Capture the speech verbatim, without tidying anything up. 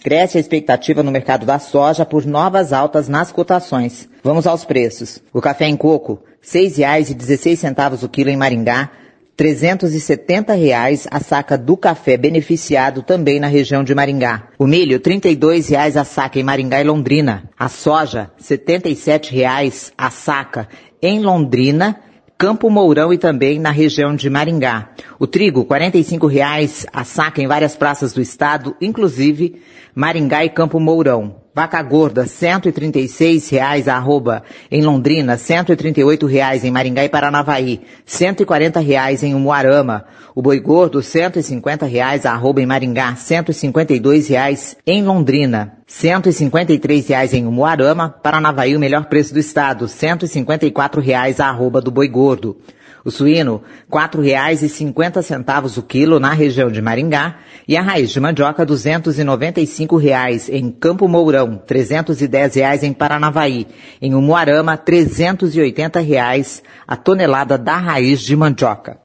Cresce a expectativa no mercado da soja por novas altas nas cotações. Vamos aos preços. O café em coco, seis reais e dezesseis centavos o quilo em Maringá, trezentos e setenta reais a saca do café beneficiado também na região de Maringá. O milho, trinta e dois reais a saca em Maringá e Londrina. A soja, setenta e sete reais a saca em Londrina, Campo Mourão e também na região de Maringá. O trigo, quarenta e cinco reais a saca em várias praças do estado, inclusive Maringá e Campo Mourão. Vaca gorda, cento e trinta e seis reais a arroba em Londrina, cento e trinta e oito reais em Maringá e Paranavaí, cento e quarenta reais em Umuarama. O boi gordo, cento e cinquenta reais a arroba em Maringá, cento e cinquenta e dois reais em Londrina, cento e cinquenta e três reais em Umuarama. Paranavaí, o melhor preço do estado, cento e cinquenta e quatro reais a arroba do boi gordo. O suíno, quatro reais e cinquenta centavos o quilo na região de Maringá e a raiz de mandioca, duzentos e noventa e cinco reais em Campo Mourão, trezentos e dez reais em Paranavaí. Em Umuarama, trezentos e oitenta reais a tonelada da raiz de mandioca.